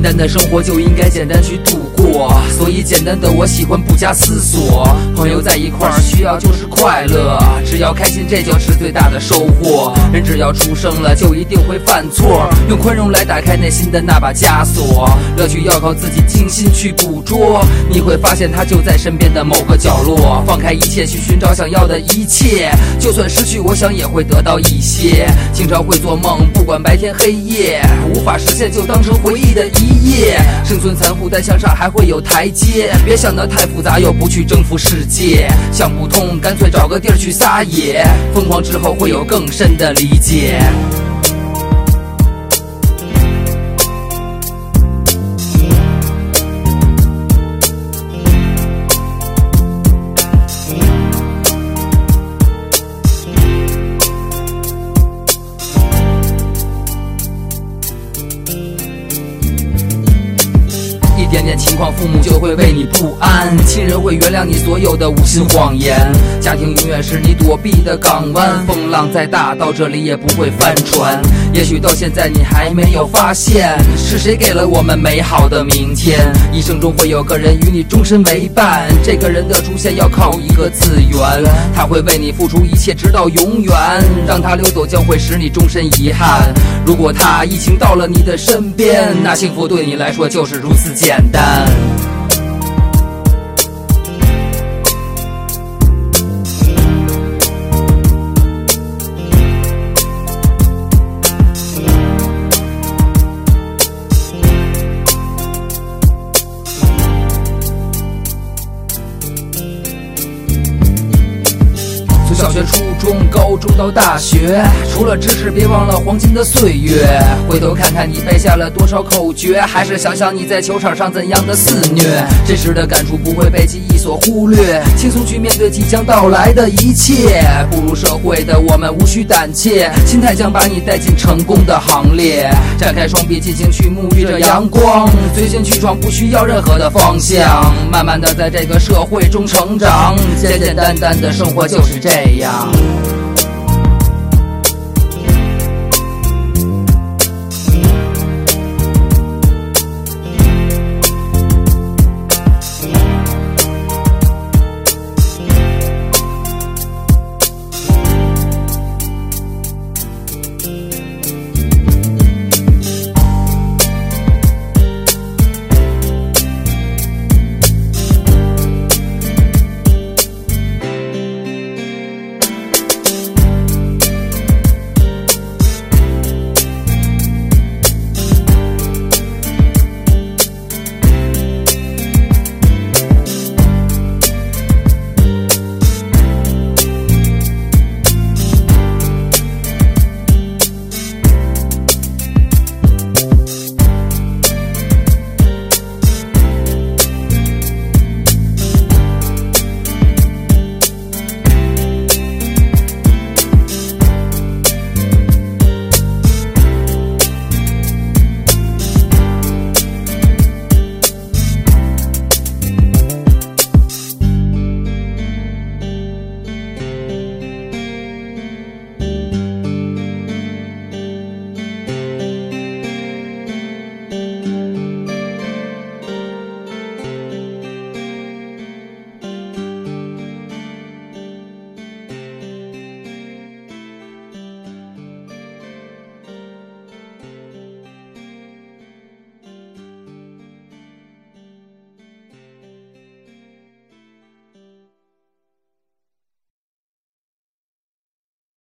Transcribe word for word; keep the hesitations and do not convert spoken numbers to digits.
单的生活就应该简单去度过，所以简单的我喜欢不加思索。朋友在一块儿需要就是快乐，只要开心这就是最大的收获。人只要出生了就一定会犯错，用宽容来打开内心的那把枷锁。乐趣要靠自己精心去捕捉，你会发现它就在身边的某个角落。放开一切去寻找想要的一切，就算失去我想也会得到一些。经常会做梦，不管白天黑夜，无法实现就当成回忆的一页。生存残酷但向上还会有台阶，别想得太复杂又不去征服世界。想不通干脆找个地儿去撒野，疯狂之后会有更深的理解。一点点情况，父母就会为你不安，亲人会原谅你所有的无心谎言，家庭永远是你躲避的港湾，风浪再大到这里也不会翻船。也许到现在你还没有发现，是谁给了我们美好的明天。一生中会有个人与你终身为伴，这个人的出现要靠一个字缘，他会为你付出一切直到永远，让他溜走将会使你终身遗憾。如果他疫情到了你的身边，那幸福对你来说就是如此简单。小学、初中、高中到大学，除了知识别忘了黄金的岁月。回头看看你背下了多少口诀，还是想想你在球场上怎样的肆虐。真实的感触不会被记忆所忽略，轻松去面对即将到来的一切。步入社会的我们无需胆怯，心态将把你带进成功的行列。展开双臂尽情去沐浴着阳光，随心去闯不需要任何的方向，慢慢的在这个社会中成长，简简单单的生活就是这样。